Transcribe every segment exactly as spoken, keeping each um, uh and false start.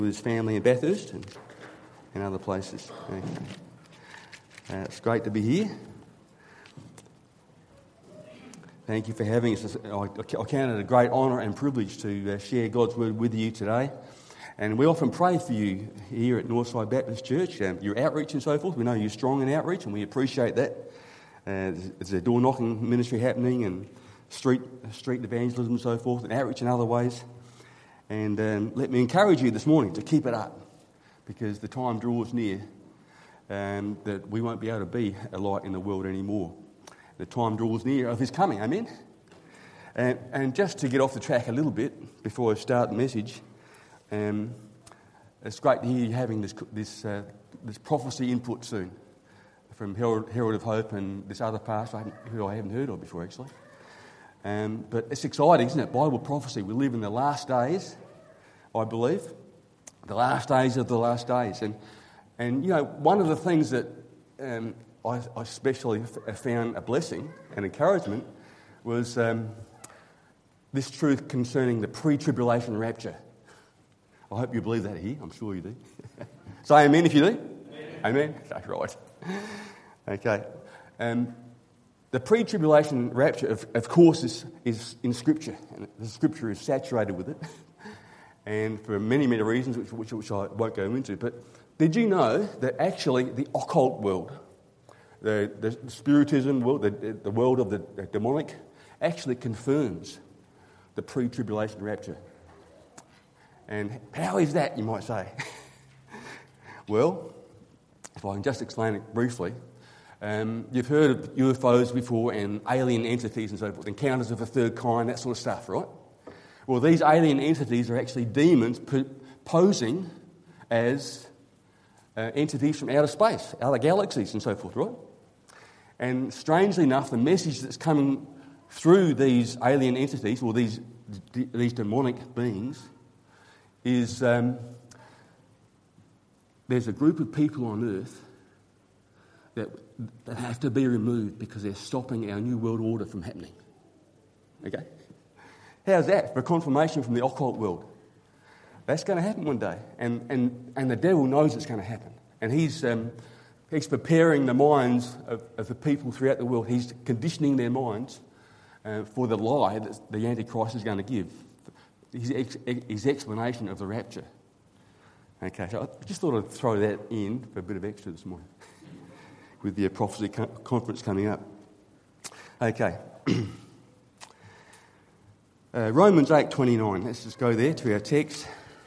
with his family in Bathurst and, and other places. Okay. Uh, it's great to be here. Thank you for having us. I, I count it a great honour and privilege to uh, share God's Word with you today. And we often pray for you here at Northside Baptist Church, um, your outreach and so forth. We know you're strong in outreach and we appreciate that. Uh, there's a door-knocking ministry happening and street street evangelism and so forth, and outreach in other ways. And um, let me encourage you this morning to keep it up, because the time draws near um, that we won't be able to be a light in the world anymore. The time draws near of His coming, amen? And, and just to get off the track a little bit before I start the message, um, it's great to hear you having this this, uh, this prophecy input soon from Herald, Herald of Hope and this other pastor who I haven't heard of before, actually. Um, but it's exciting, isn't it? Bible prophecy. We live in the last days, I believe, the last days of the last days. And, and you know, one of the things that um, I, I especially f- found a blessing and encouragement was um, this truth concerning the pre-tribulation rapture. I hope you believe that here. I'm sure you do. Say amen if you do. Amen? Amen? Okay, right. Okay. Um, The pre-tribulation rapture, of, of course, is, is in Scripture, and the Scripture is saturated with it, and for many, many reasons, which, which, which I won't go into. But did you know that actually the occult world, the, the spiritism world, the, the world of the demonic, actually confirms the pre-tribulation rapture? And how is that, you might say? Well, if I can just explain it briefly. Um, you've heard of U F Os before and alien entities and so forth, encounters of the third kind, that sort of stuff, right? Well, these alien entities are actually demons po- posing as uh, entities from outer space, other galaxies and so forth, right? And strangely enough, the message that's coming through these alien entities, or these d- these demonic beings, is um, there's a group of people on Earth that that have to be removed because they're stopping our new world order from happening. Okay? How's that for confirmation from the occult world? That's going to happen one day, and and, and the devil knows it's going to happen, and he's um, he's preparing the minds of, of the people throughout the world. He's conditioning their minds uh, for the lie that the Antichrist is going to give, his ex, his explanation of the rapture. Okay, so I just thought I'd throw that in for a bit of extra this morning, with the prophecy conference coming up. Okay. uh, Romans eight twenty-nine. Let's just go there to our text.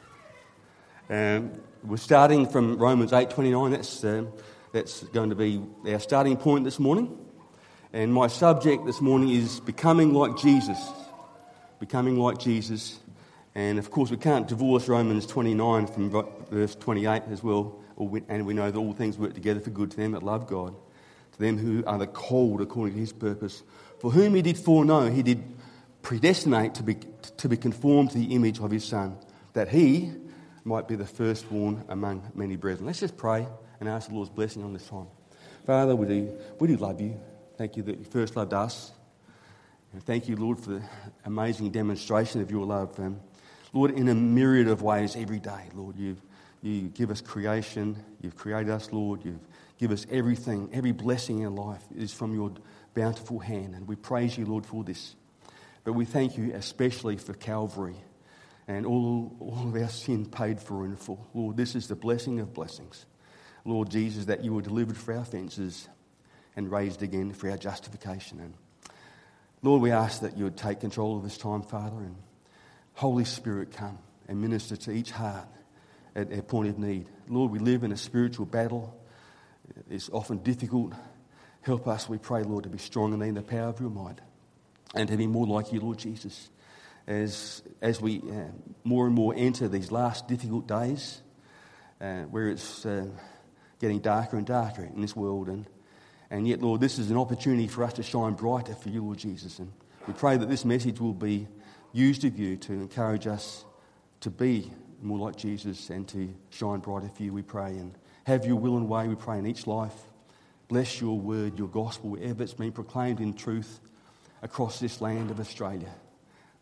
Um, we're starting from Romans eight twenty-nine. That's, um, that's going to be our starting point this morning. And my subject this morning is becoming like Jesus. Becoming like Jesus. And of course we can't divorce Romans twenty-nine from verse twenty-eight as well. And we know that all things work together for good to them that love God, to them who are the called according to His purpose. For whom He did foreknow, He did predestinate to be to be conformed to the image of His Son, that He might be the firstborn among many brethren. Let's just pray and ask the Lord's blessing on this time. Father, we do, we do love You. Thank You that You first loved us. And thank You, Lord, for the amazing demonstration of Your love. Um, Lord, in a myriad of ways every day, Lord, You've You give us creation, You've created us, Lord, You give us everything, every blessing in life is from Your bountiful hand, and we praise You, Lord, for this. But we thank You especially for Calvary and all, all of our sin paid for in full. Lord, this is the blessing of blessings. Lord Jesus, that You were delivered for our offences and raised again for our justification. And Lord, we ask that You would take control of this time, Father, and Holy Spirit, come and minister to each heart at our point of need. Lord, we live in a spiritual battle. It's often difficult. Help us, we pray, Lord, to be strong in Thee in the power of Your might and to be more like You, Lord Jesus. As as we uh, more and more enter these last difficult days uh, where it's uh, getting darker and darker in this world. And, and yet, Lord, this is an opportunity for us to shine brighter for You, Lord Jesus. And we pray that this message will be used of You to encourage us to be more like Jesus and to shine brighter for You, we pray. And have Your will and way, we pray, in each life. Bless Your word, Your gospel, wherever it's been proclaimed in truth across this land of Australia,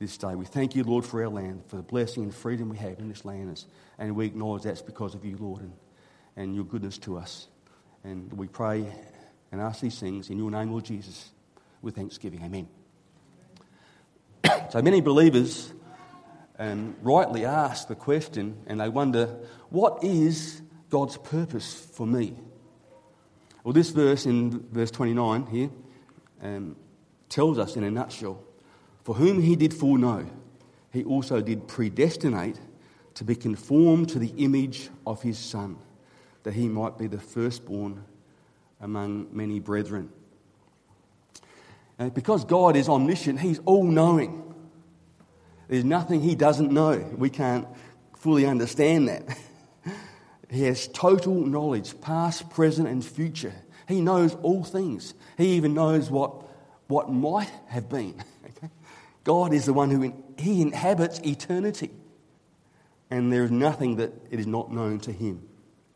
this day. We thank you, Lord, for our land, for the blessing and freedom we have in this land. And we acknowledge that's because of you, Lord, and, and your goodness to us. And we pray and ask these things in your name, Lord Jesus, with thanksgiving. Amen. So many believers um, rightly ask the question, and they wonder, what is God's purpose for me? Well, this verse in verse twenty-nine here um, tells us in a nutshell, for whom he did foreknow, he also did predestinate to be conformed to the image of his Son, that he might be the firstborn among many brethren. And because God is omniscient, he's all-knowing. There's nothing he doesn't know. We can't fully understand that. He has total knowledge, past, present and future. He knows all things. He even knows what, what might have been. Okay? God is the one who in, he inhabits eternity. And there is nothing that it is not known to him.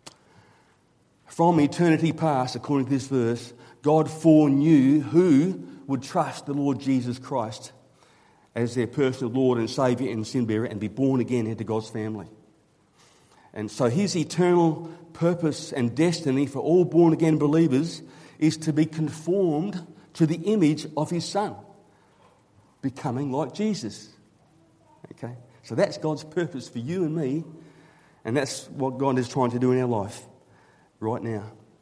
From eternity past, according to this verse, God foreknew who would trust the Lord Jesus Christ as their personal Lord and Saviour and sin bearer and be born again into God's family. And so his eternal purpose and destiny for all born-again believers is to be conformed to the image of his Son, becoming like Jesus. Okay, so that's God's purpose for you and me, and that's what God is trying to do in our life right now.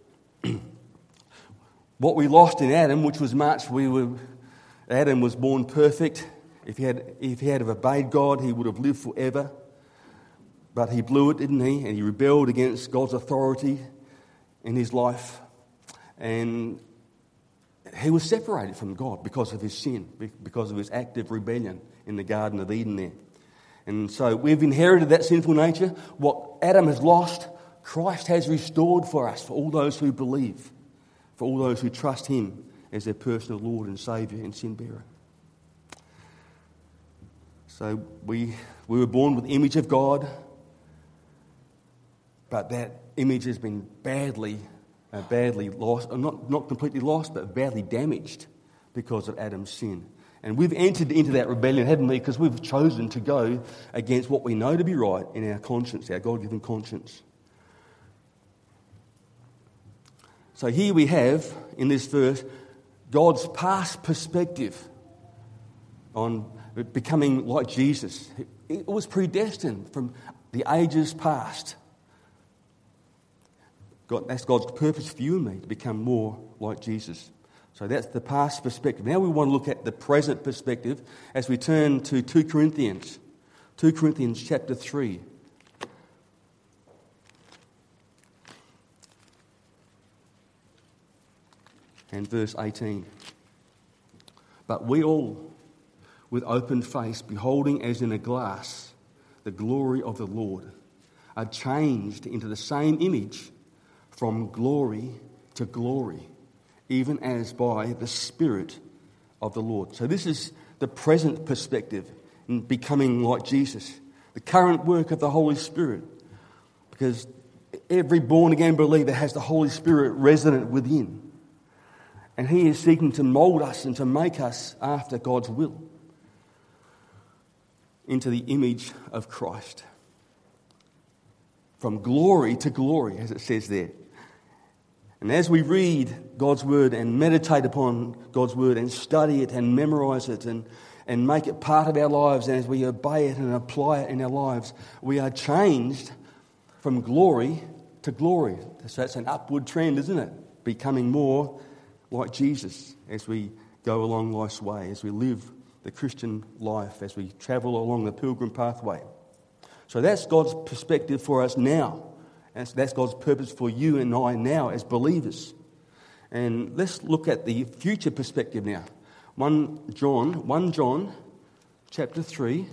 What we lost in Adam, which was much, we were Adam was born perfect. If he had if he had obeyed God, he would have lived forever. But he blew it, didn't he? And he rebelled against God's authority in his life. And he was separated from God because of his sin, because of his active rebellion in the Garden of Eden there. And so we've inherited that sinful nature. What Adam has lost, Christ has restored for us, for all those who believe, for all those who trust him as their personal Lord and Saviour and sin bearer. So we we were born with the image of God, but that image has been badly, uh, badly lost, uh, not, not completely lost, but badly damaged because of Adam's sin. And we've entered into that rebellion, haven't we? Because we've chosen to go against what we know to be right in our conscience, our God-given conscience. So here we have, in this verse, God's past perspective on becoming like Jesus. It was predestined from the ages past. God, that's God's purpose for you and me, to become more like Jesus. So that's the past perspective. Now we want to look at the present perspective as we turn to Second Corinthians. Second Corinthians chapter three. And verse eighteen. But we all, with open face, beholding as in a glass the glory of the Lord, are changed into the same image from glory to glory, even as by the Spirit of the Lord. So this is the present perspective in becoming like Jesus, the current work of the Holy Spirit, because every born-again believer has the Holy Spirit resident within, and he is seeking to mould us and to make us after God's will, into the image of Christ. From glory to glory, as it says there. And as we read God's word and meditate upon God's word and study it and memorize it and, and make it part of our lives, and as we obey it and apply it in our lives, we are changed from glory to glory. So that's an upward trend, isn't it? Becoming more like Jesus as we go along life's way, as we live the Christian life, as we travel along the pilgrim pathway. So that's God's perspective for us now. That's, that's God's purpose for you and I now as believers. And let's look at the future perspective now. First John, First John chapter three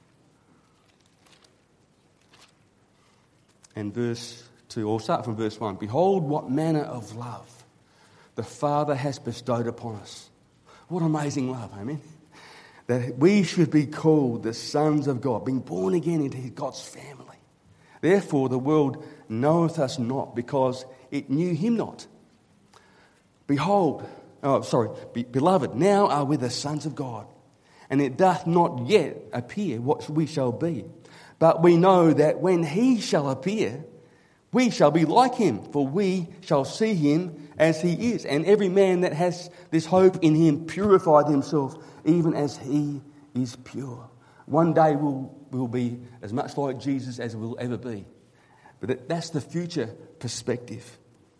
and verse two. I'll start from verse one. Behold what manner of love the Father has bestowed upon us. What amazing love, amen? That we should be called the sons of God, being born again into God's family. Therefore the world knoweth us not, because it knew him not. Behold, oh sorry, be, beloved, now are we the sons of God, and it doth not yet appear what we shall be. But we know that when he shall appear, we shall be like him, for we shall see him as he is. And every man that has this hope in him purified himself, even as he is pure. One day we'll, we'll be as much like Jesus as we'll ever be. But that's the future perspective.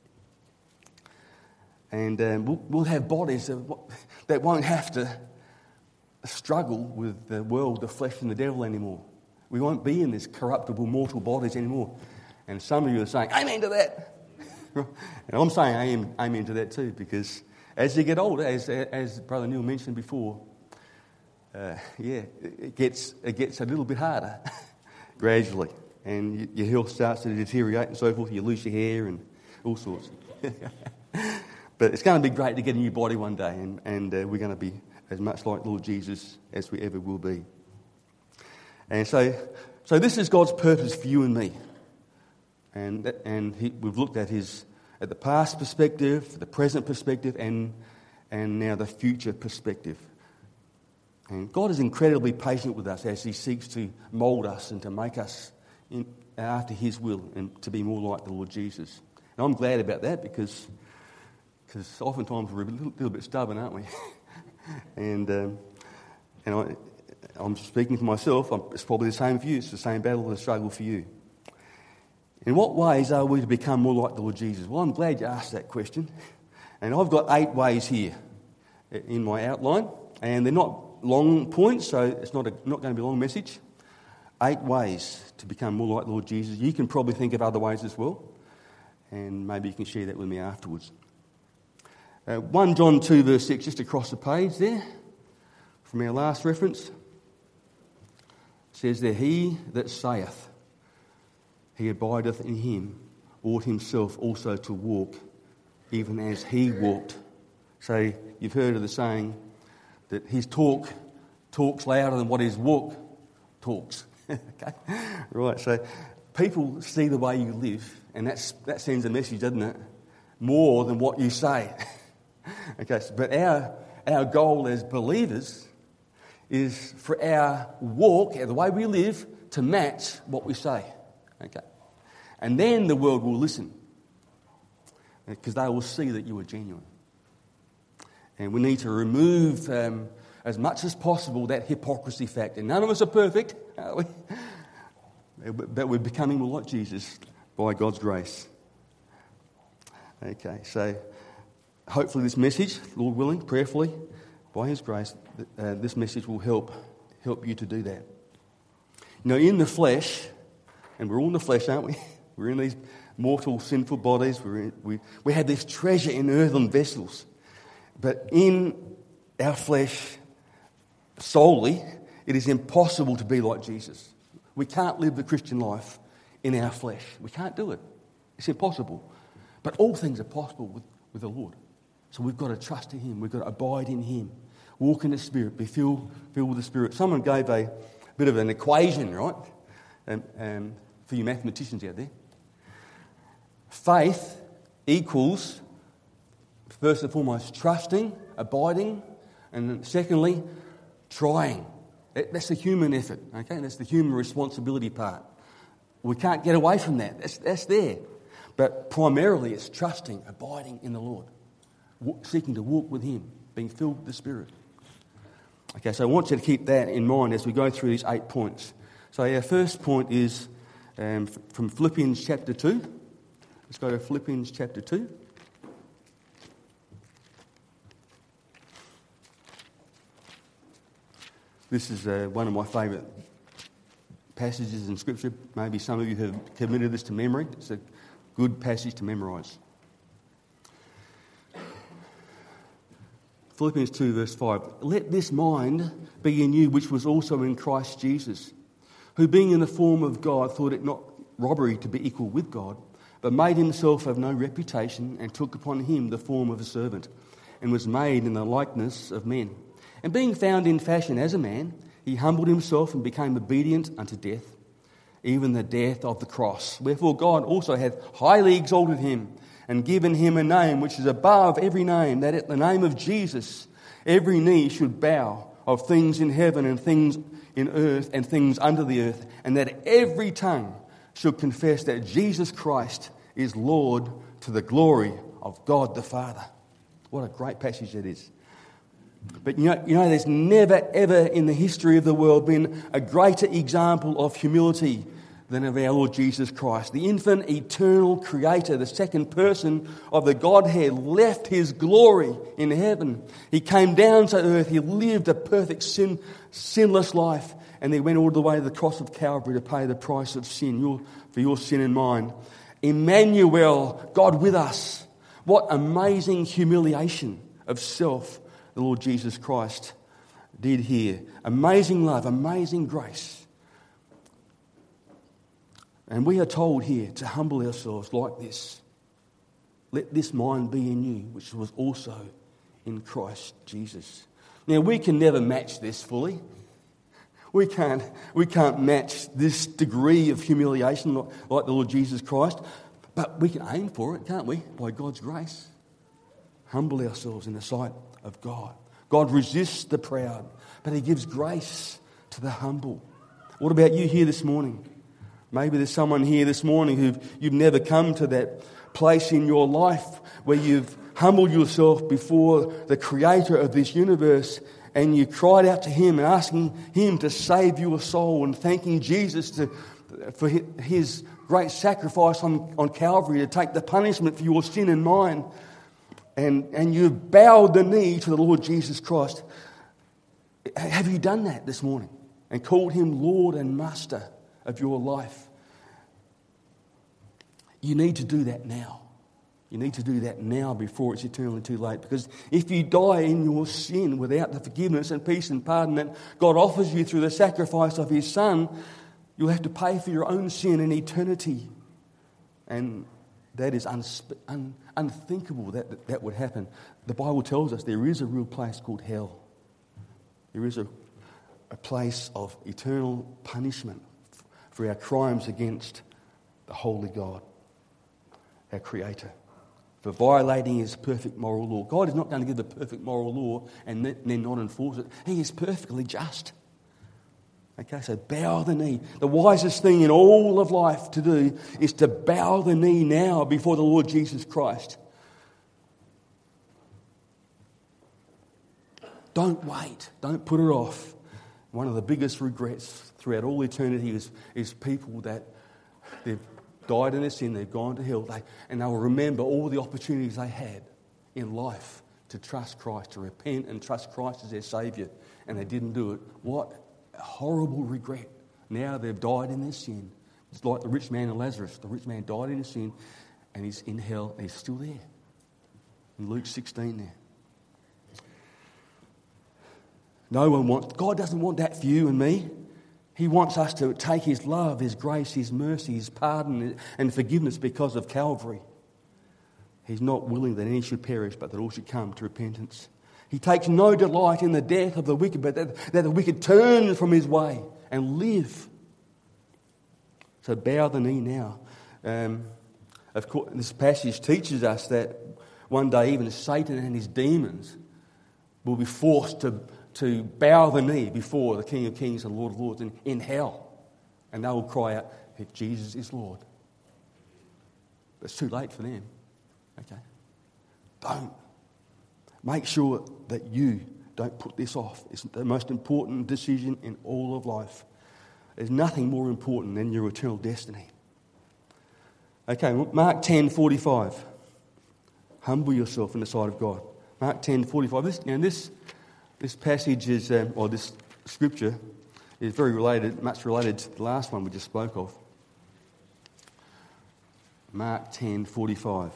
And um, we'll, we'll have bodies that, that won't have to struggle with the world, the flesh and the devil anymore. We won't be in this corruptible, mortal bodies anymore. And some of you are saying, amen to that. And I'm saying amen, amen to that too, because as you get older, as as Brother Neil mentioned before, uh, yeah, it gets it gets a little bit harder gradually. And you, your health starts to deteriorate and so forth. You lose your hair and all sorts. But it's going to be great to get a new body one day, and, and uh, we're going to be as much like Lord Jesus as we ever will be. And so, so this is God's purpose for you and me. And and he, we've looked at his at the past perspective, the present perspective, and and now the future perspective. And God is incredibly patient with us as he seeks to mould us and to make us in, after his will and to be more like the Lord Jesus. And I'm glad about that because because oftentimes we're a little, little bit stubborn, aren't we? and um, and I, I'm speaking for myself. I'm, it's probably the same for you. It's the same battle and struggle for you. In what ways are we to become more like the Lord Jesus? Well, I'm glad you asked that question. And I've got eight ways here in my outline. And they're not long points, so it's not, a, not going to be a long message. Eight ways to become more like the Lord Jesus. You can probably think of other ways as well. And maybe you can share that with me afterwards. Uh, First John two verse six, just across the page there, from our last reference. Says there, he that saith, he abideth in him, ought himself also to walk, even as he walked. So you've heard of the saying that his talk talks louder than what his walk talks. Okay, right. So people see the way you live, and that's that sends a message, doesn't it? More than what you say. Okay. So, but our our goal as believers is for our walk, the way we live, to match what we say. Okay. And then the world will listen, because they will see that you are genuine. And we need to remove, um, as much as possible, that hypocrisy factor. None of us are perfect, are we? But we're becoming more like Jesus by God's grace. Okay, so hopefully this message, Lord willing, prayerfully, by his grace, uh, this message will help help you to do that. You know, in the flesh, and we're all in the flesh, aren't we? We're in these mortal, sinful bodies. We're in, we, we have this treasure in earthen vessels. But in our flesh solely, it is impossible to be like Jesus. We can't live the Christian life in our flesh. We can't do it. It's impossible. But all things are possible with, with the Lord. So we've got to trust in him. We've got to abide in him. Walk in the Spirit. Be filled, filled with the Spirit. Someone gave a bit of an equation, right? Um, um, for you mathematicians out there. Faith equals, first and foremost, trusting, abiding, and secondly, trying. That's the human effort, okay? That's the human responsibility part. We can't get away from that. That's, that's there. But primarily it's trusting, abiding in the Lord, seeking to walk with him, being filled with the Spirit. Okay, so I want you to keep that in mind as we go through these eight points. So our first point is um, from Philippians chapter two. Let's go to Philippians chapter two. This is uh, one of my favourite passages in Scripture. Maybe some of you have committed this to memory. It's a good passage to memorise. Philippians two verse five. Let this mind be in you which was also in Christ Jesus, who being in the form of God thought it not robbery to be equal with God, but made himself of no reputation, and took upon him the form of a servant, and was made in the likeness of men. And being found in fashion as a man, he humbled himself and became obedient unto death, even the death of the cross. Wherefore God also hath highly exalted him, and given him a name which is above every name, that at the name of Jesus every knee should bow, of things in heaven and things in earth and things under the earth, and that every tongue should confess that Jesus Christ is Lord to the glory of God the Father. What a great passage that is. But you know, you know, there's never ever in the history of the world been a greater example of humility than of our Lord Jesus Christ. The infinite, eternal Creator, the second person of the Godhead, left His glory in heaven. He came down to earth. He lived a perfect, sin, sinless life, and He went all the way to the cross of Calvary to pay the price of sin, your, for your sin and mine. Emmanuel, God with us. What amazing humiliation of self the Lord Jesus Christ did here. Amazing love, amazing grace. And we are told here to humble ourselves like this. Let this mind be in you, which was also in Christ Jesus. Now, we can never match this fully. We can't, we can't match this degree of humiliation like, like the Lord Jesus Christ. But we can aim for it, can't we? By God's grace. Humble ourselves in the sight of God. God resists the proud, but He gives grace to the humble. What about you here this morning? Maybe there's someone here this morning who you've never come to that place in your life where you've humbled yourself before the Creator of this universe, and you cried out to Him and asking Him to save your soul and thanking Jesus to, for His great sacrifice on, on Calvary to take the punishment for your sin and mine. And, and you've bowed the knee to the Lord Jesus Christ. Have you done that this morning and called Him Lord and Master of your life? You need to do that now. You need to do that now before it's eternally too late. Because if you die in your sin without the forgiveness and peace and pardon that God offers you through the sacrifice of His Son, you'll have to pay for your own sin in eternity. And that is unspe- un- unthinkable that, that that would happen. The Bible tells us there is a real place called hell. There is a, a place of eternal punishment for our crimes against the holy God, our Creator, for violating His perfect moral law. God is not going to give the perfect moral law and then not enforce it. He is perfectly just. Okay, so bow the knee. The wisest thing in all of life to do is to bow the knee now before the Lord Jesus Christ. Don't wait. Don't put it off. One of the biggest regrets throughout all eternity is, is people that they've died in their sin, they've gone to hell, they, and they will remember all the opportunities they had in life to trust Christ, to repent and trust Christ as their Saviour, and they didn't do it. What a horrible regret. Now they've died in their sin. It's like the rich man and Lazarus. The rich man died in his sin, and he's in hell, and he's still there. In Luke sixteen there. No one wants, God doesn't want that for you and me. He wants us to take His love, His grace, His mercy, His pardon and forgiveness because of Calvary. He's not willing that any should perish, but that all should come to repentance. He takes no delight in the death of the wicked, but that, that the wicked turn from his way and live. So bow the knee now. Um, of course, this passage teaches us that one day even Satan and his demons will be forced to, to bow the knee before the King of Kings and Lord of Lords in, in hell. And they will cry out, Jesus is Lord. But it's too late for them. Okay? Don't. Make sure that you don't put this off. It's the most important decision in all of life. There's nothing more important than your eternal destiny. Okay, Mark ten forty-five. Humble yourself in the sight of God. Mark ten forty-five. This, you know, this, this passage is, um, or this scripture is very related, much related to the last one we just spoke of. Mark ten forty-five.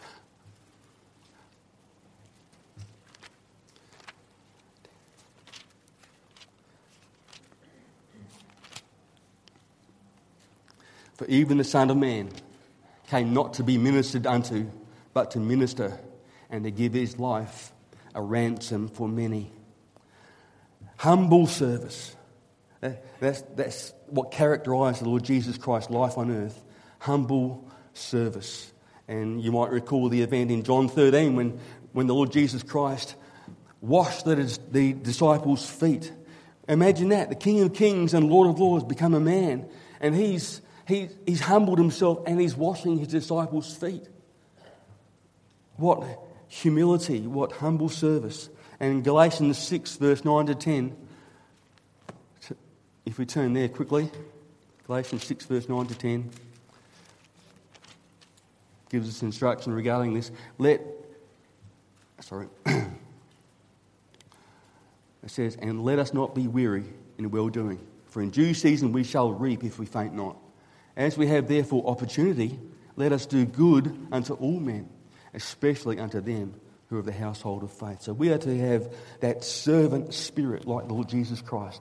For even the Son of Man came not to be ministered unto, but to minister and to give His life a ransom for many. Humble service. That's, that's what characterised the Lord Jesus Christ's life on earth. Humble service. And you might recall the event in John thirteen when, when the Lord Jesus Christ washed the, the disciples' feet. Imagine that. The King of Kings and Lord of Lords become a man, and he's, he, he's humbled himself and he's washing his disciples' feet. What humility, what humble service. And in Galatians six, verse nine to ten, if we turn there quickly, Galatians six, verse nine to ten, gives us instruction regarding this. Let, sorry, it says, and let us not be weary in well-doing, for in due season we shall reap if we faint not. As we have therefore opportunity, let us do good unto all men, especially unto them who are of the household of faith. So we are to have that servant spirit like the Lord Jesus Christ.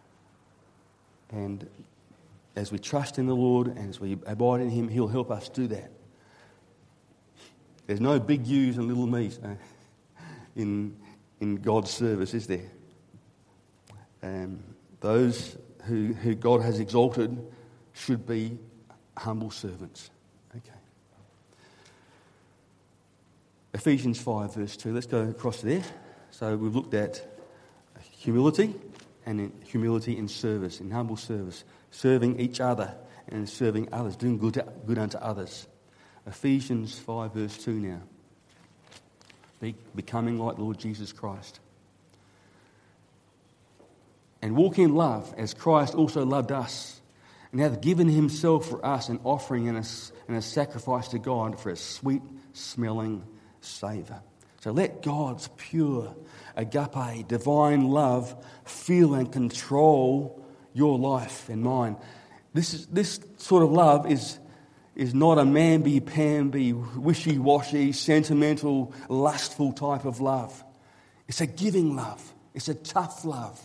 And as we trust in the Lord and as we abide in Him, He'll help us do that. There's no big U's and little me's uh, in, in God's service, is there? Um, those who, who God has exalted should be humble servants. Okay. Ephesians five, verse two. Let's go across there. So we've looked at humility and in humility in service, in humble service, serving each other and serving others, doing good, to, good unto others. Ephesians five, verse two now. Be, becoming like the Lord Jesus Christ. And walk in love as Christ also loved us and hath given Himself for us an offering and a, and a sacrifice to God for a sweet smelling savour. So let God's pure, agape, divine love fill and control your life and mine. This is this sort of love is, is not a mamby-pamby, wishy-washy, sentimental, lustful type of love. It's a giving love. It's a tough love.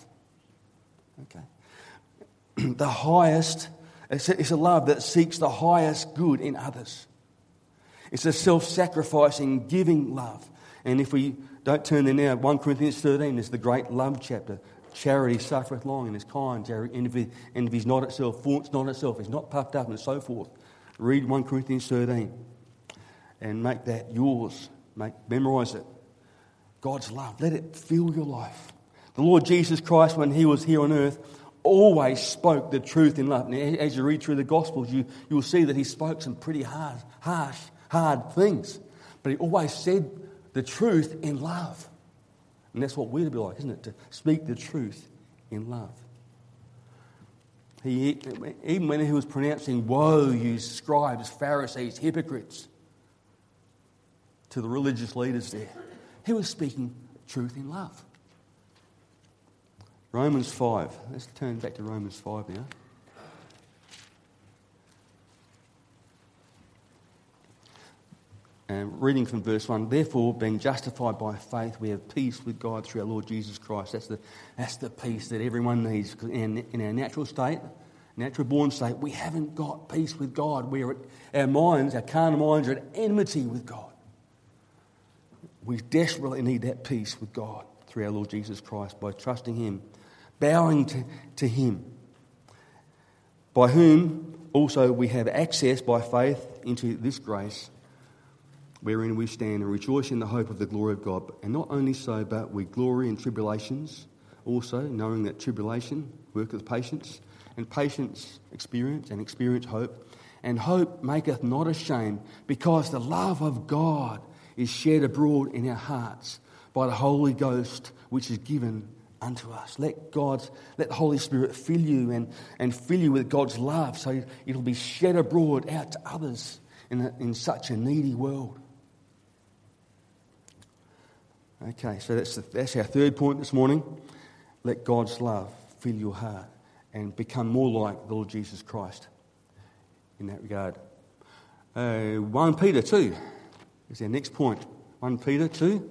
Okay. The highest, it's a, it's a love that seeks the highest good in others. It's a self-sacrificing, giving love. And if we don't turn there now, First Corinthians thirteen is the great love chapter. Charity suffereth long and is kind. Envy, envy's not itself, faults not itself, is not puffed up and so forth. Read First Corinthians thirteen and make that yours. Make, memorise it. God's love, let it fill your life. The Lord Jesus Christ, when He was here on earth, always spoke the truth in love. And as you read through the Gospels, you, you will see that He spoke some pretty hard, harsh, hard things. But He always said the truth in love. And that's what we're to be like, isn't it? To speak the truth in love. He, even when He was pronouncing, woe, you scribes, Pharisees, hypocrites, to the religious leaders there, He was speaking truth in love. Romans five. Let's turn back to Romans five now. And reading from verse one, therefore, being justified by faith, we have peace with God through our Lord Jesus Christ. That's the, that's the peace that everyone needs. Because in, in our natural state, natural born state, we haven't got peace with God. We're at, our minds, our carnal minds are at enmity with God. We desperately need that peace with God through our Lord Jesus Christ by trusting Him, bowing to, to Him, by whom also we have access by faith into this grace wherein we stand and rejoice in the hope of the glory of God. And not only so, but we glory in tribulations also, knowing that tribulation worketh patience, and patience experience, and experience hope. And hope maketh not ashamed, because the love of God is shed abroad in our hearts by the Holy Ghost, which is given unto us. Let God's, let the Holy Spirit fill you and, and fill you with God's love, so it'll be shed abroad out to others in, a, in such a needy world. Okay, so that's, the, that's our third point this morning. Let God's love fill your heart and become more like the Lord Jesus Christ in that regard. Uh, First Peter two is our next point. First Peter two.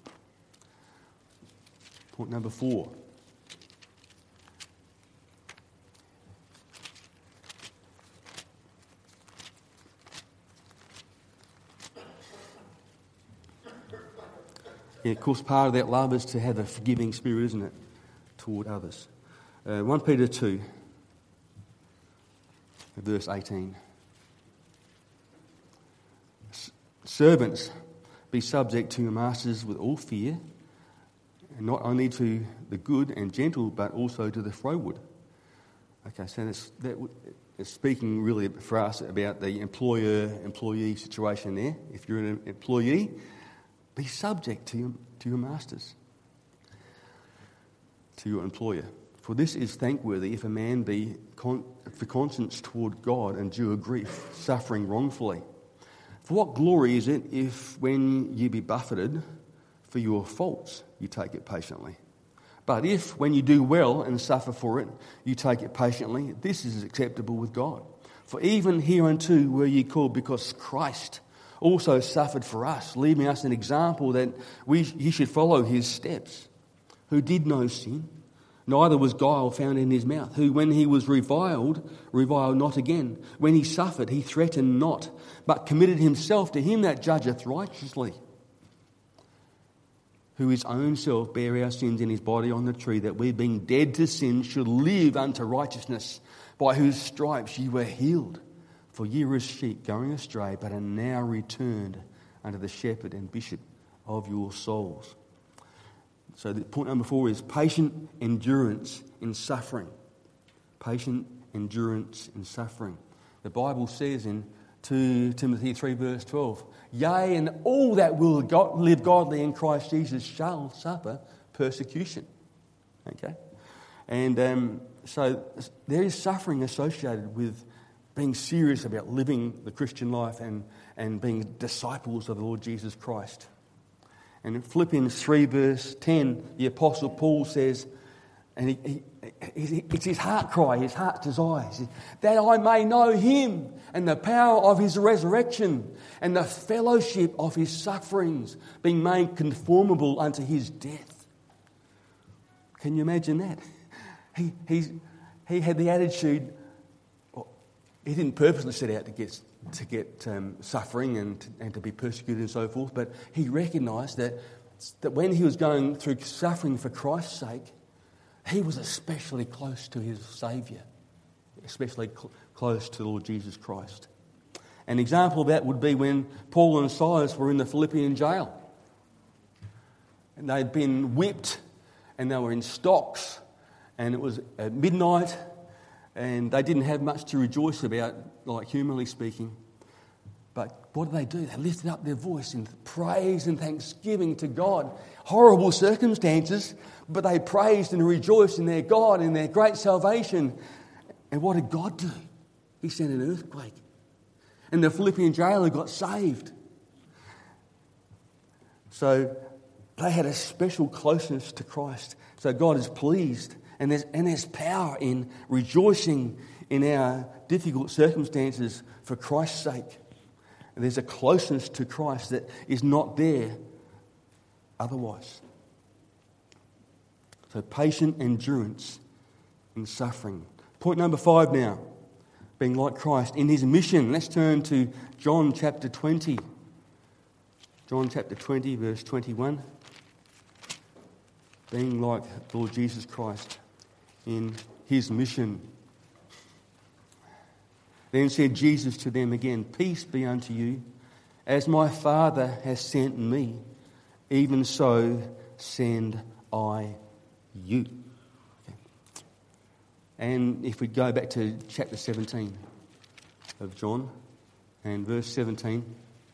Point number four. Yeah, of course, part of that love is to have a forgiving spirit, isn't it, toward others. Uh, First Peter two, verse eighteen. Servants, be subject to your masters with all fear, not only to the good and gentle, but also to the froward. Okay, so that's, that is speaking really for us about the employer-employee situation there. If you're an employee, be subject to your, to your masters, to your employer. For this is thankworthy if a man be con- for conscience toward God endure grief, suffering wrongfully. For what glory is it if when you be buffeted for your faults you take it patiently? But if when you do well and suffer for it you take it patiently, this is acceptable with God. For even hereunto were ye called, because Christ also suffered for us, leaving us an example that we he should follow his steps, who did no sin, neither was guile found in his mouth, who when he was reviled, reviled not again. When he suffered, he threatened not, but committed himself to him that judgeth righteously, who his own self bare our sins in his body on the tree, that we being dead to sin should live unto righteousness, by whose stripes ye were healed. For ye were as sheep going astray, but are now returned unto the shepherd and bishop of your souls. So the point number four is patient endurance in suffering. Patient endurance in suffering. The Bible says in Second Timothy three verse twelve, yea, and all that will live godly in Christ Jesus shall suffer persecution. Okay? And um, so there is suffering associated with being serious about living the Christian life and, and being disciples of the Lord Jesus Christ. And in Philippians three verse ten, the Apostle Paul says, and he, he, he, it's his heart cry, his heart's desire, that I may know him and the power of his resurrection and the fellowship of his sufferings, being made conformable unto his death. Can you imagine that? He, he's, he had the attitude, well, he didn't purposely set out to get to get um, suffering and, and to be persecuted and so forth, but he recognised that, that when he was going through suffering for Christ's sake, he was especially close to his Saviour, especially cl- close to the Lord Jesus Christ. An example of that would be when Paul and Silas were in the Philippian jail. And they'd been whipped and they were in stocks, and it was at midnight, and they didn't have much to rejoice about, like humanly speaking. But what did they do? They lifted up their voice in praise and thanksgiving to God. Horrible circumstances, but they praised and rejoiced in their God and their great salvation. And what did God do? He sent an earthquake. And the Philippian jailer got saved. So they had a special closeness to Christ. So God is pleased. And there's, and there's power in rejoicing in our difficult circumstances for Christ's sake. And there's a closeness to Christ that is not there otherwise. So patient endurance in suffering. Point number five now, being like Christ in his mission. Let's turn to John chapter twenty. John chapter twenty, verse twenty-one. Being like the Lord Jesus Christ in his mission. Then said Jesus to them again, peace be unto you. As my Father has sent me, even so send I you. Okay. And if we go back to chapter seventeen of John and verse seventeen.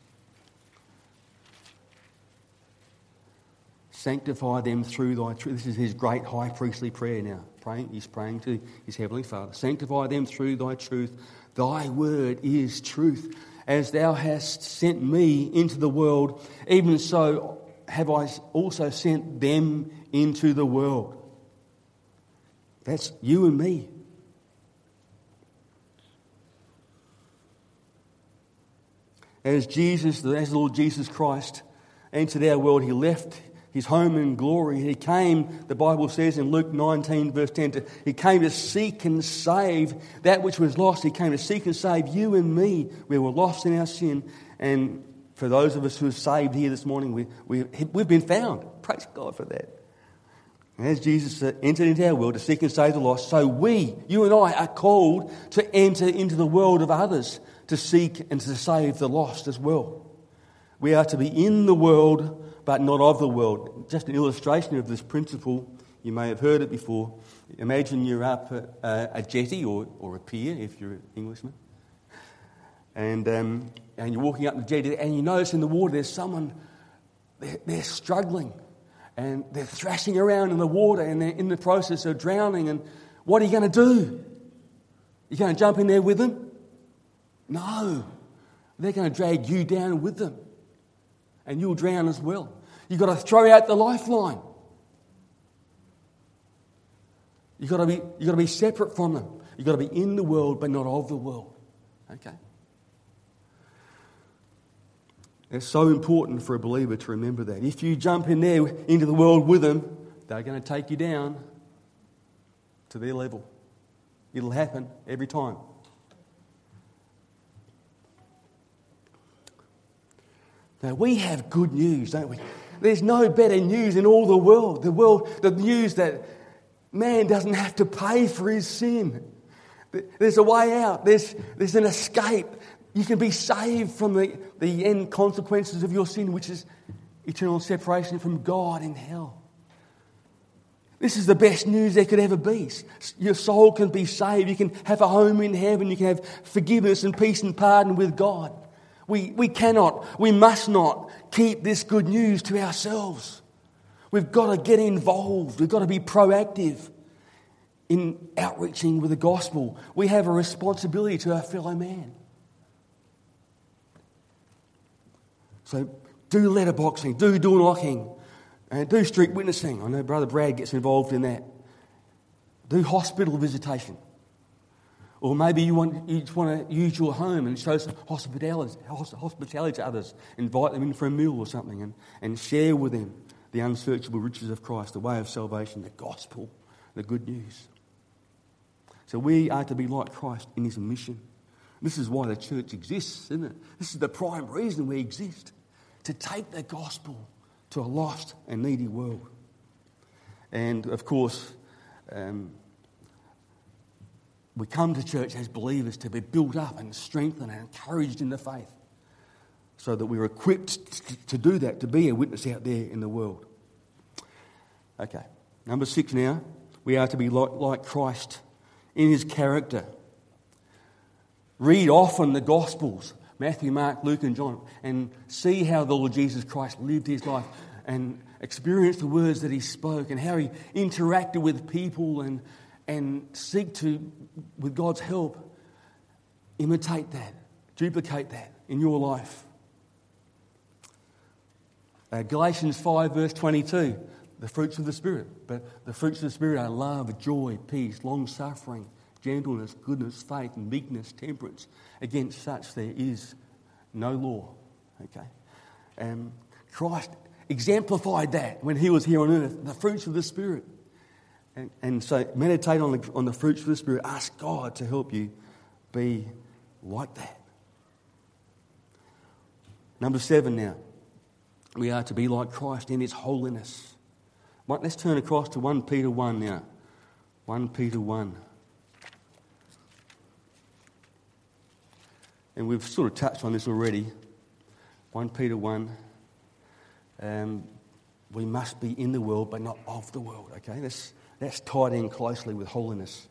Sanctify them through thy truth. This is his great high priestly prayer now. Praying, he's praying to his heavenly Father. Sanctify them through thy truth. Thy word is truth. As thou hast sent me into the world, even so have I also sent them into the world. That's you and me. As Jesus, as the Lord Jesus Christ entered our world, he left his home in glory. He came, the Bible says in Luke nineteen verse ten, to, he came to seek and save that which was lost. He came to seek and save you and me. We were lost in our sin. And for those of us who are saved here this morning, we, we, we've been found. Praise God for that. As Jesus entered into our world to seek and save the lost, so we, you and I, are called to enter into the world of others to seek and to save the lost as well. We are to be in the world, but not of the world. Just an illustration of this principle. You may have heard it before. Imagine you're up a, a jetty or, or a pier, if you're an Englishman, and um, and you're walking up the jetty, and you notice in the water there's someone, they're, they're struggling, and they're thrashing around in the water, and they're in the process of drowning. And what are you going to do? You're going to jump in there with them? No. They're going to drag you down with them, and you'll drown as well. You've got to throw out the lifeline. You've got to be, you've got to be separate from them. You've got to be in the world, but not of the world. Okay? It's so important for a believer to remember that. If you jump in there into the world with them, they're going to take you down to their level. It'll happen every time. Now, we have good news, don't we? There's no better news in all the world. The world, the news that man doesn't have to pay for his sin. There's a way out. There's, there's an escape. You can be saved from the, the end consequences of your sin, which is eternal separation from God in hell. This is the best news there could ever be. Your soul can be saved. You can have a home in heaven. You can have forgiveness and peace and pardon with God. We, we cannot, we must not keep this good news to ourselves. We've got to get involved. We've got to be proactive in outreaching with the gospel. We have a responsibility to our fellow man. So do letterboxing, do door knocking, and do street witnessing. I know Brother Brad gets involved in that. Do hospital visitation. Or maybe you want you just want to use your home and show some hospitality, hospitality to others. Invite them in for a meal or something and, and share with them the unsearchable riches of Christ, the way of salvation, the gospel, the good news. So we are to be like Christ in his mission. This is why the church exists, isn't it? This is the prime reason we exist, to take the gospel to a lost and needy world. And of course, um, we come to church as believers to be built up and strengthened and encouraged in the faith so that we're equipped to do that, to be a witness out there in the world. Okay, number six now. We are to be like, like Christ in his character. Read often the Gospels, Matthew, Mark, Luke and John, and see how the Lord Jesus Christ lived his life and experienced the words that he spoke and how he interacted with people and And seek to, with God's help, imitate that, duplicate that in your life. Uh, Galatians five verse twenty-two, the fruits of the Spirit. But the fruits of the Spirit are love, joy, peace, long-suffering, gentleness, goodness, faith, meekness, temperance. Against such there is no law. Okay, um, Christ exemplified that when he was here on earth, the fruits of the Spirit. And, and so meditate on the, on the fruits of the Spirit. Ask God to help you be like that. Number seven now. We are to be like Christ in his holiness. Right, let's turn across to First Peter one now. First Peter one. And we've sort of touched on this already. First Peter one. Um, we must be in the world, but not of the world. Okay, that's... That's tied in closely with holiness.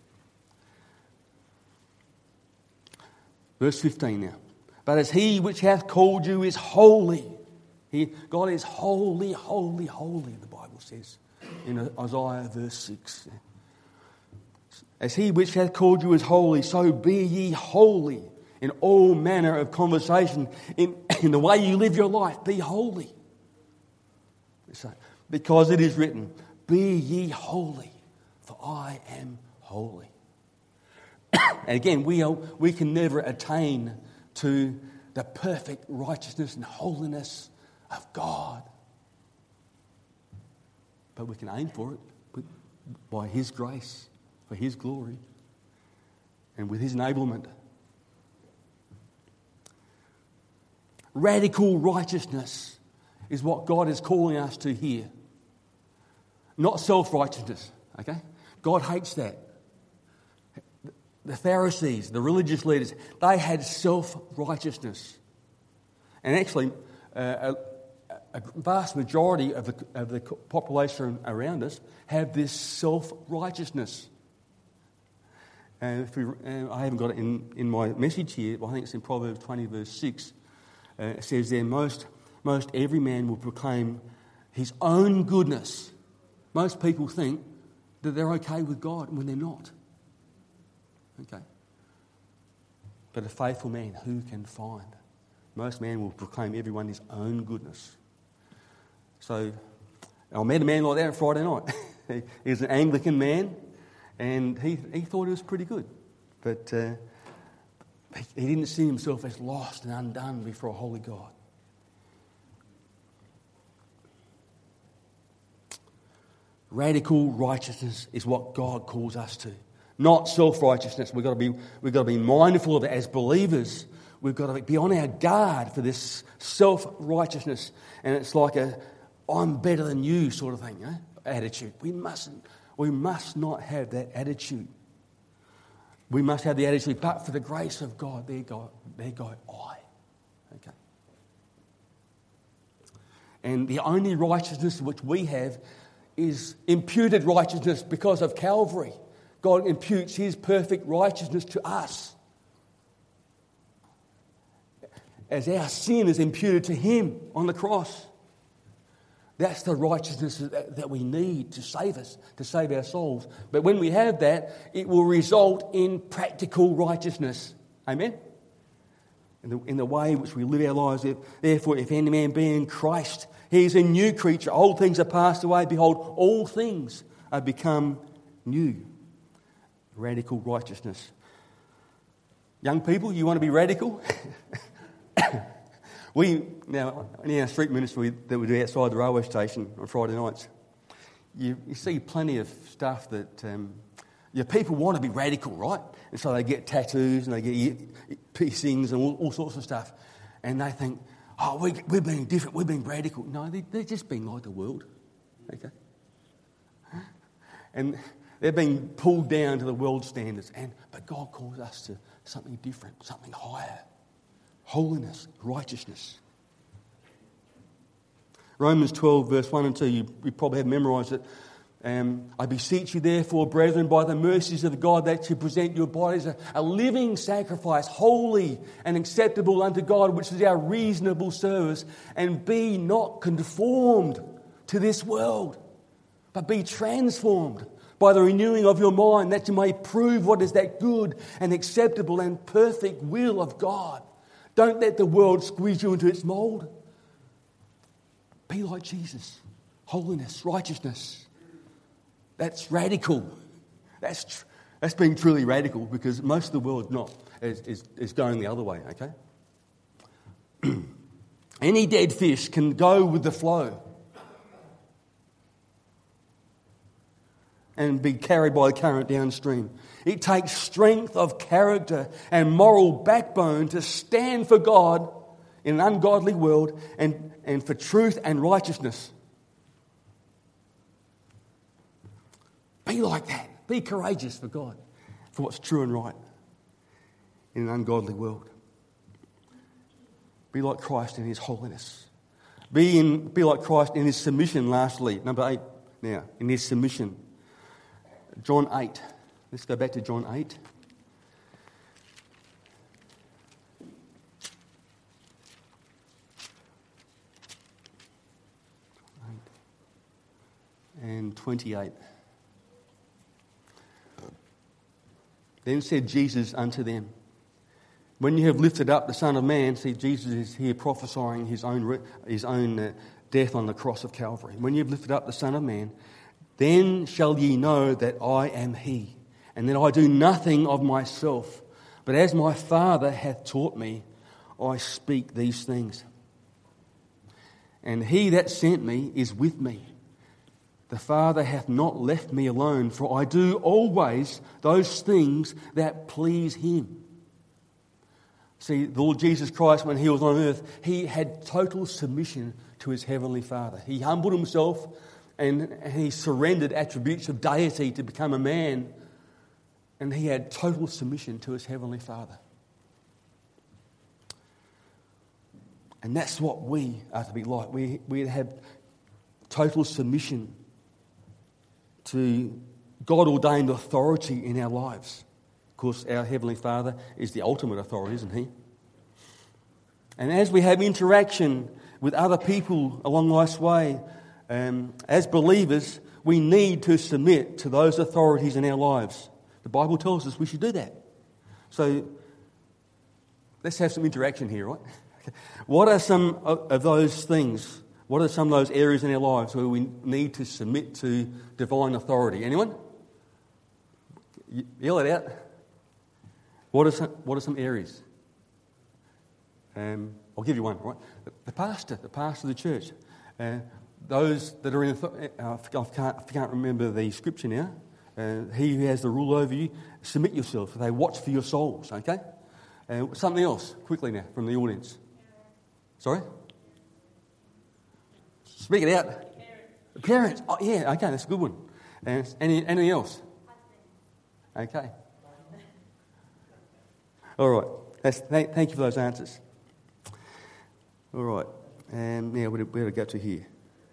Verse fifteen now. But as he which hath called you is holy. He, God is holy, holy, holy, the Bible says in Isaiah verse six. As he which hath called you is holy, so be ye holy in all manner of conversation. In, in the way you live your life, be holy. So, because it is written, be ye holy, for I am holy. And again, we are, we can never attain to the perfect righteousness and holiness of God. But we can aim for it by his grace, for his glory, and with his enablement. Radical righteousness is what God is calling us to here. Not self-righteousness, okay? God hates that. The Pharisees, the religious leaders, they had self-righteousness. And actually, uh, a, a vast majority of the, of the population around us have this self-righteousness. And if we, uh, I haven't got it in, in my message here, but I think it's in Proverbs twenty, verse six. Uh, it says there, most, most every man will proclaim his own goodness. Most people think that they're okay with God when they're not. Okay. But a faithful man, who can find? Most men will proclaim everyone his own goodness. So I met a man like that on Friday night. He was an Anglican man, and he, he thought it was pretty good. But uh, he didn't see himself as lost and undone before a holy God. Radical righteousness is what God calls us to, not self-righteousness. We've got to be, we've got to be mindful of it as believers. We've got to be on our guard for this self-righteousness, and it's like a "I'm better than you" sort of thing, eh? attitude. We mustn't. We must not have that attitude. We must have the attitude, but for the grace of God, there go, there go I. Okay. And the only righteousness which we have is imputed righteousness because of Calvary. God imputes his perfect righteousness to us, as our sin is imputed to him on the cross. That's the righteousness that we need to save us, to save our souls. But when we have that, it will result in practical righteousness. Amen? In the, in the way in which we live our lives. Therefore, if any man be in Christ, he is a new creature. Old things are passed away. Behold, all things are become new. Radical righteousness. Young people, you want to be radical? we now in our street ministry that we do outside the railway station on Friday nights, you, you see plenty of stuff that um, your people want to be radical, right? And so they get tattoos and they get piercings and all, all sorts of stuff, and they think, "Oh, we, we're being different. We're being radical." No, they, they're just being like the world. Okay, and they're being pulled down to the world standards, and but God calls us to something different, something higher. Holiness, righteousness. Romans twelve, verse one and two, you, you probably have memorised it. Um, I beseech you, therefore, brethren, by the mercies of God, that you present your bodies a, a living sacrifice, holy and acceptable unto God, which is our reasonable service, and be not conformed to this world, but be transformed by the renewing of your mind, that you may prove what is that good and acceptable and perfect will of God. Don't let the world squeeze you into its mould. Be like Jesus. Holiness, righteousness. That's radical. That's tr- that's being truly radical, because most of the world not is, is, is going the other way, okay? Any dead fish can go with the flow and be carried by the current downstream. It takes strength of character and moral backbone to stand for God in an ungodly world, and, and for truth and righteousness. Be like that. Be courageous for God, for what's true and right in an ungodly world. Be like Christ in his holiness. Be, in, be like Christ in his submission, lastly. Number eight now, in his submission. John eight. Let's go back to John eight. And twenty-eight. Then said Jesus unto them, when you have lifted up the Son of Man, see, Jesus is here prophesying his own, his own uh, death on the cross of Calvary. When you have lifted up the Son of Man, then shall ye know that I am he, and that I do nothing of myself, but as my Father hath taught me, I speak these things. And he that sent me is with me. The Father hath not left me alone, for I do always those things that please him. See, the Lord Jesus Christ, when he was on earth, he had total submission to his heavenly Father. He humbled himself and he surrendered attributes of deity to become a man, and he had total submission to his heavenly Father. And that's what we are to be like. We, we have total submission to God-ordained authority in our lives. Of course, our Heavenly Father is the ultimate authority, isn't He? And as we have interaction with other people along life's way, um, as believers, we need to submit to those authorities in our lives. The Bible tells us we should do that. So let's have some interaction here, right? What are some of those things? What are some of those areas in our lives where we need to submit to divine authority? Anyone? Yell it out. What are some, what are some areas? Um, I'll give you one, right? The pastor, the pastor of the church. Uh, those that are in, uh, I, can't, I can't remember the scripture now. Uh, he who has the rule over you, submit yourself. They watch for your souls, okay? Uh, something else, quickly now, from the audience. Sorry? Speak it out. Parents. Parents. Oh, yeah, okay, that's a good one. Uh, any, anything else? Okay. All right. That's, thank, thank you for those answers. All right. And now where do we go to here?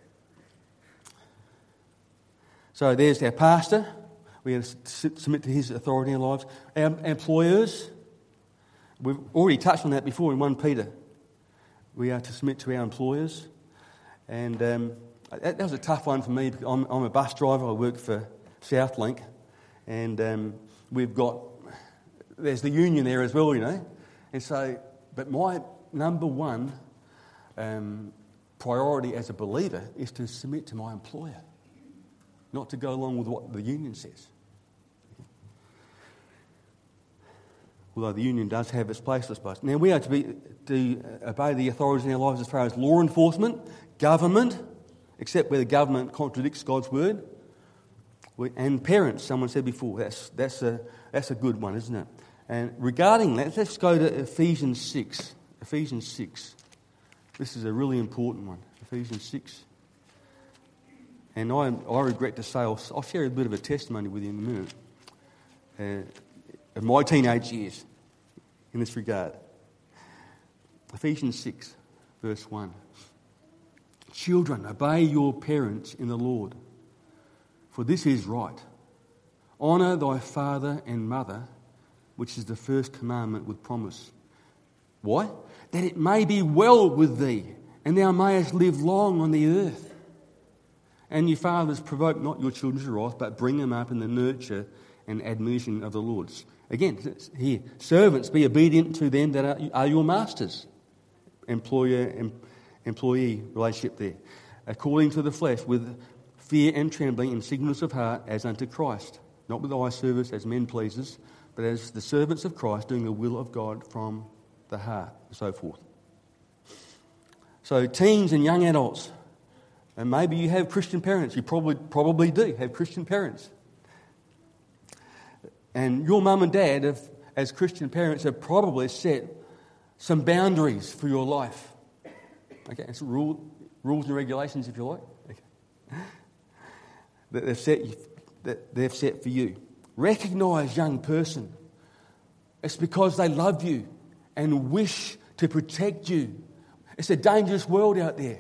So there's our pastor. We have to submit to his authority in our lives. Our employers. We've already touched on that before in First Peter. We are to submit to our employers. And um, that, that was a tough one for me. Because I'm, I'm a bus driver. I work for Southlink. And um, we've got, there's the union there as well, you know. And so, but my number one um, priority as a believer is to submit to my employer, not to go along with what the union says. Although the union does have its place, I suppose. Now, we are to be to obey the authorities in our lives as far as law enforcement, government, except where the government contradicts God's word, and parents. Someone said before, that's that's a that's a good one, isn't it? And regarding that, let's go to Ephesians six. Ephesians six. This is a really important one. Ephesians six. And I I regret to say, I'll, I'll share a bit of a testimony with you in a minute. Uh, of my teenage years in this regard. Ephesians six, verse one. Children, obey your parents in the Lord, for this is right. Honour thy father and mother, which is the first commandment with promise. Why? That it may be well with thee, and thou mayest live long on the earth. And your fathers, provoke not your children to wrath, but bring them up in the nurture and admonition of the Lord. Again, here, servants, be obedient to them that are, are your masters. Employer and employee relationship there. According to the flesh, with fear and trembling and singleness of heart, as unto Christ. Not with eye service as men pleasers, but as the servants of Christ, doing the will of God from the heart, and so forth. So teens and young adults, and maybe you have Christian parents. You probably probably do have Christian parents. And your mum and dad, have, as Christian parents, have probably set some boundaries for your life. Okay, it's rule, rules and regulations, if you like, okay. that they've set that they've set for you. Recognise, young person, it's because they love you and wish to protect you. It's a dangerous world out there,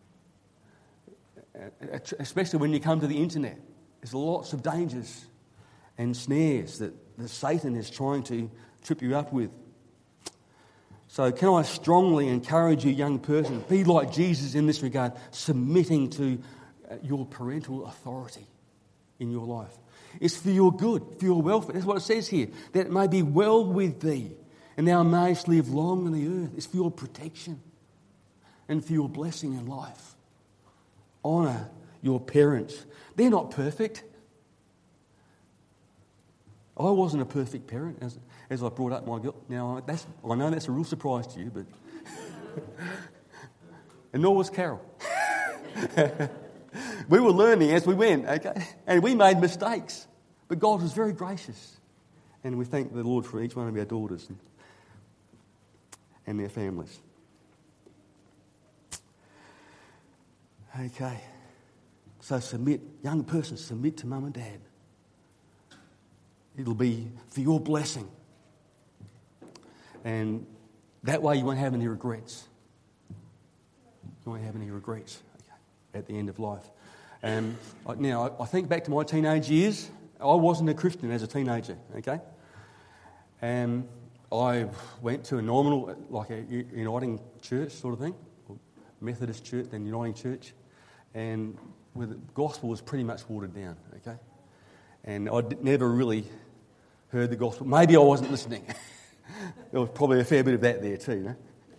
especially when you come to the internet. There's lots of dangers and snares that, that Satan is trying to trip you up with. So can I strongly encourage you, young person, be like Jesus in this regard, submitting to your parental authority in your life. It's for your good, for your welfare. That's what it says here, that it may be well with thee, and thou mayest live long on the earth. It's for your protection and for your blessing in life. Honour your parents. They're not perfect. I wasn't a perfect parent as, as I brought up my girl. Now, that's, I know that's a real surprise to you, but... and nor was Carol. We were learning as we went, okay? And we made mistakes. But God was very gracious. And we thank the Lord for each one of our daughters and, and their families. Okay. So submit, young person, submit to mum and dad. It'll be for your blessing. And that way you won't have any regrets. Do I have any regrets okay, at the end of life? Um, now, I think back to my teenage years. I wasn't a Christian as a teenager, okay? And I went to a normal, like a uniting church sort of thing, Methodist church, then uniting church, and where the gospel was pretty much watered down, okay? And I never really heard the gospel. Maybe I wasn't listening. There was probably a fair bit of that there too, you know?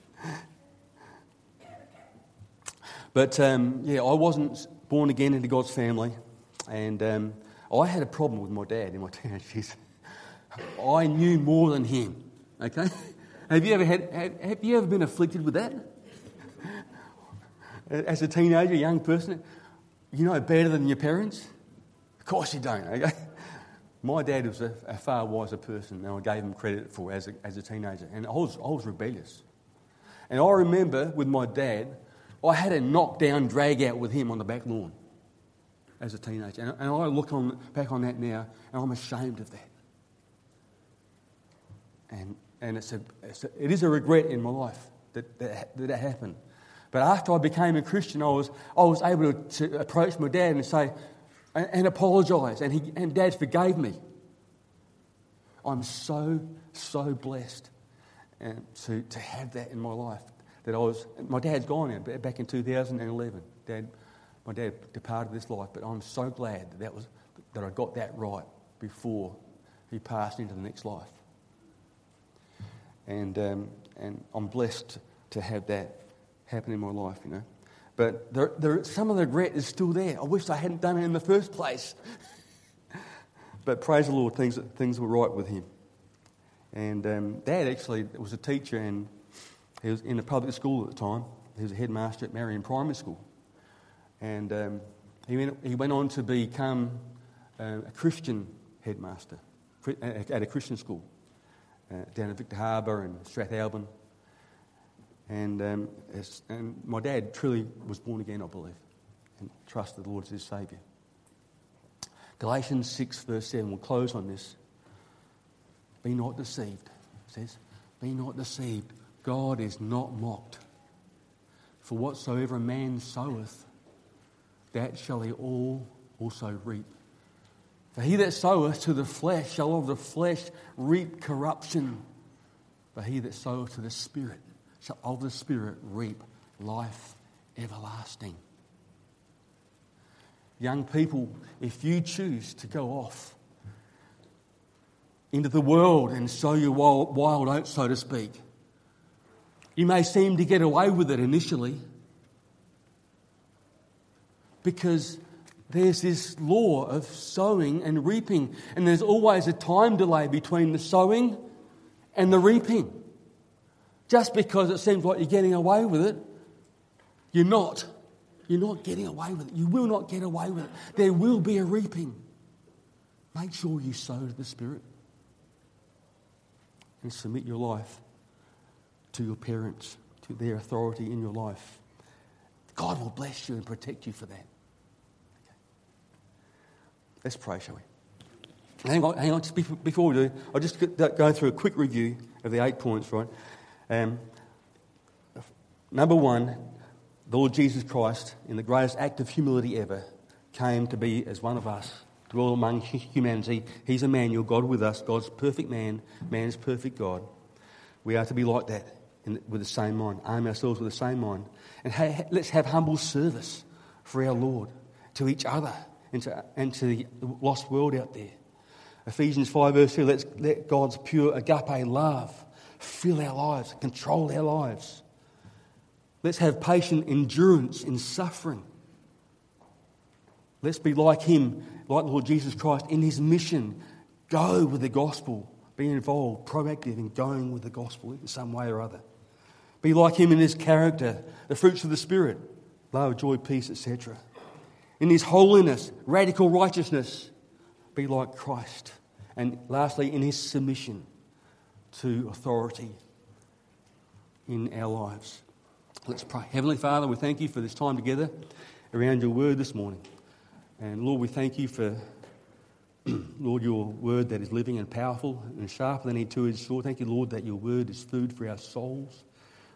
But, um, yeah, I wasn't born again into God's family, and um, I had a problem with my dad in my teenage years. I knew more than him, okay? Have you ever had? Have, have you ever been afflicted with that? As a teenager, young person, you know better than your parents? Of course you don't, okay? My dad was a, a far wiser person than I gave him credit for as a, as a teenager, and I was, I was rebellious. And I remember with my dad, I had a knock-down, drag-out with him on the back lawn as a teenager. And, and I look on, back on that now, and I'm ashamed of that. And and it's a, it's a, it is a regret in my life that that, that that happened. But after I became a Christian, I was I was able to, to approach my dad and say, and, and apologise, and he and Dad forgave me. I'm so so blessed, and to to have that in my life. That I was, my dad's gone now, back in two thousand eleven. Dad, my dad departed this life, but I'm so glad that that was that I got that right before he passed into the next life. And um, and I'm blessed to have that happen in my life, you know. But there, there, some of the regret is still there. I wish I hadn't done it in the first place. But praise the Lord, things things were right with him. And um, Dad actually was a teacher, and he was in a public school at the time. He was a headmaster at Marion Primary School. And um, he, went, he went on to become uh, a Christian headmaster at a Christian school uh, down in Victor Harbour and Strathalbyn. And, um, and my dad truly was born again, I believe, and trusted the Lord as his Saviour. Galatians six verse seven, we'll close on this. Be not deceived, it says. Be not deceived. God is not mocked. For whatsoever a man soweth, that shall he all also reap. For he that soweth to the flesh shall of the flesh reap corruption. But he that soweth to the Spirit shall of the Spirit reap life everlasting. Young people, if you choose to go off into the world and sow your wild, wild oats, so to speak, you may seem to get away with it initially because there's this law of sowing and reaping, and there's always a time delay between the sowing and the reaping. Just because it seems like you're getting away with it, you're not. You're not getting away with it. You will not get away with it. There will be a reaping. Make sure you sow to the Spirit and submit your life to your parents, to their authority in your life. God will bless you and protect you for that. Okay. Let's pray, shall we? Hang on, hang on. Just before we do, I'll just go through a quick review of the eight points, right? Um, number one, the Lord Jesus Christ, in the greatest act of humility ever, came to be as one of us, dwell among humanity. He's Emmanuel, God with us, God's perfect man, man's perfect God. We are to be like that, in, with the same mind, arm ourselves with the same mind. And ha- let's have humble service for our Lord, to each other, and to, and to the lost world out there. Ephesians five verse two, let's let God's pure agape love fill our lives, control our lives. Let's have patient endurance in suffering. Let's be like him, like the Lord Jesus Christ, in his mission. Go with the gospel. Be involved, proactive in going with the gospel in some way or other. Be like him in his character, the fruits of the Spirit, love, joy, peace, et cetera. In his holiness, radical righteousness, be like Christ. And lastly, in his submission to authority in our lives. Let's pray. Heavenly Father, we thank you for this time together around your word this morning. And Lord, we thank you for, Lord, your word that is living and powerful and sharper than any two-edged sword. Thank you, Lord, that your word is food for our souls.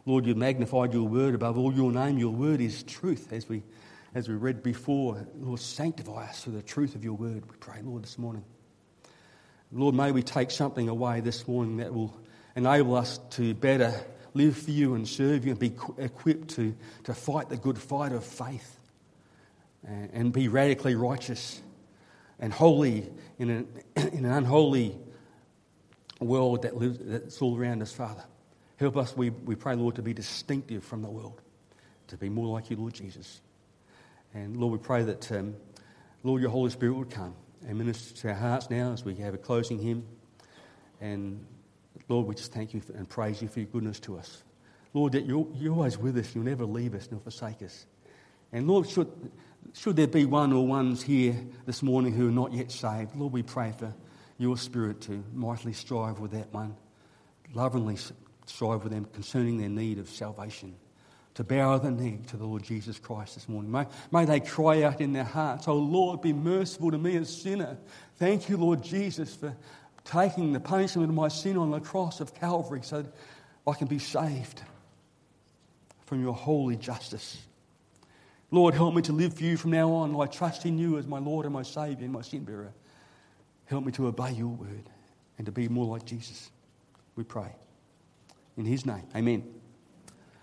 Lord, you've magnified your word above all your name. Your word is truth, as we as we read before. Lord, sanctify us through the truth of your word, we pray, Lord, this morning. Lord, may we take something away this morning that will enable us to better live for you and serve you and be equipped to, to fight the good fight of faith and, and be radically righteous and holy in an, in an unholy world that lives, that's all around us, Father. Help us, we, we pray, Lord, to be distinctive from the world, to be more like you, Lord Jesus. And Lord, we pray that, um, Lord, your Holy Spirit would come and minister to our hearts now as we have a closing hymn. And Lord, we just thank you for, and praise you for your goodness to us. Lord, that you're, you're always with us. You'll never leave us nor forsake us. And Lord, should, should there be one or ones here this morning who are not yet saved, Lord, we pray for your Spirit to mightily strive with that one, lovingly strive with them concerning their need of salvation, to bow the knee to the Lord Jesus Christ this morning. May, may they cry out in their hearts, "Oh Lord, be merciful to me, a sinner. Thank you, Lord Jesus, for taking the punishment of my sin on the cross of Calvary so that I can be saved from your holy justice. Lord, help me to live for you from now on. I trust in you as my Lord and my Saviour and my sin bearer. Help me to obey your word and to be more like Jesus. We pray. In his name, amen.